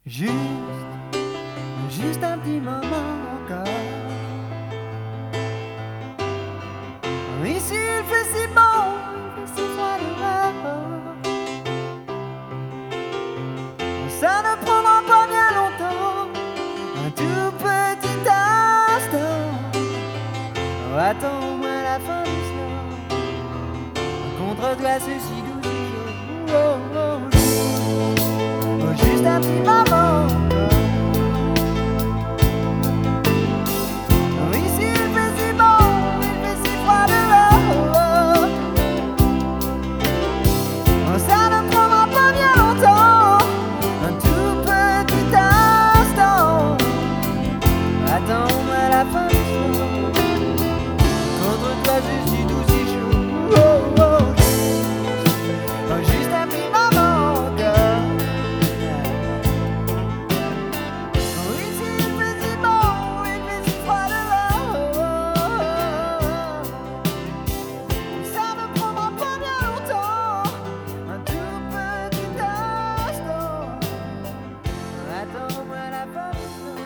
Juste, juste un petit moment encore. Ici il fait si bon, il fait si froid dehors. Ça ne prendra pas bien longtemps, un tout petit instant. Attends au moins la fin du soir, contre glace si doux, si chaud. Oh, oh, oh. Oh, juste un petit moment encore. Ici il fait si bon, il fait si froid dehors. Ça ne prendra pas bien longtemps, un tout petit instant. Attends à la fin du soir, contre toi c'est si doux, si chaud. Oh, oh, oh, juste un petit moment encore. Ici il fait si bon, il fait si froid dehors. Ça ne prendra pas bien longtemps, un tout petit instant. Attends-moi la fin du soir.